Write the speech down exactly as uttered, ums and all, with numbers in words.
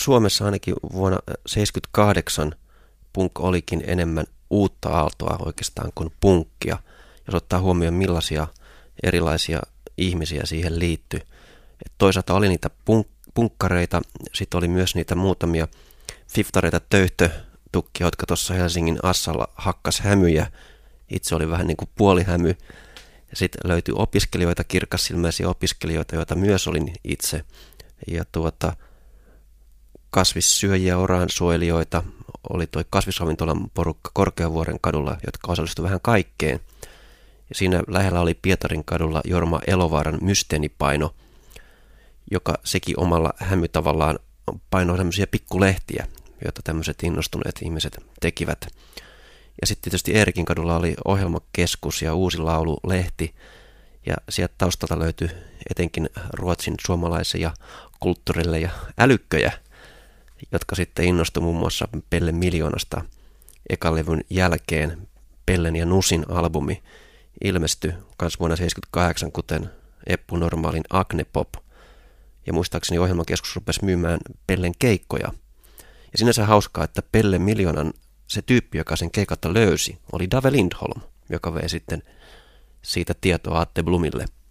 Suomessa ainakin vuonna seitsemänkymmentäkahdeksan punk olikin enemmän uutta aaltoa oikeastaan kuin punkkia, jos ottaa huomioon millaisia erilaisia ihmisiä siihen liittyi. Et toisaalta oli niitä punk- punkkareita, sitten oli myös niitä muutamia fiftareita töyhtötukkia, jotka tuossa Helsingin Assalla hakkas hämyjä. Itse oli vähän niin kuin puolihämy. Sitten löytyi opiskelijoita, kirkassilmäisiä opiskelijoita, joita myös olin itse. Ja tuota, kasvissyöjiä, oraansuojelijoita, oli tuo kasvisravintolan porukka Korkeavuoren kadulla, jotka osallistuivat vähän kaikkeen. Ja siinä lähellä oli Pietarin kadulla Jorma Elovaaran Mysteenipaino, joka sekin omalla hämytavallaan painoi tämmöisiä pikkulehtiä, joita tämmöiset innostuneet ihmiset tekivät. Ja sitten tietysti Eerikin kadulla oli ohjelmakeskus ja Uusi Laulu-lehti, ja sieltä taustalta löytyi etenkin Ruotsin suomalaisia kulttuurille ja älykköjä, jotka sitten innostui muun muassa Pelle Miljoonasta. Ekan levyn jälkeen Pellen ja Nusin albumi ilmestyi myös vuonna seitsemänkymmentäkahdeksan, kuten Eppu Normaalin Agne Pop. Ja muistaakseni ohjelmakeskus rupesi myymään Pellen keikkoja. Ja sinänsä hauskaa, että Pelle Miljoonan se tyyppi, joka sen keikatta löysi, oli Dave Lindholm, joka vei sitten siitä tietoa Atte Blumille.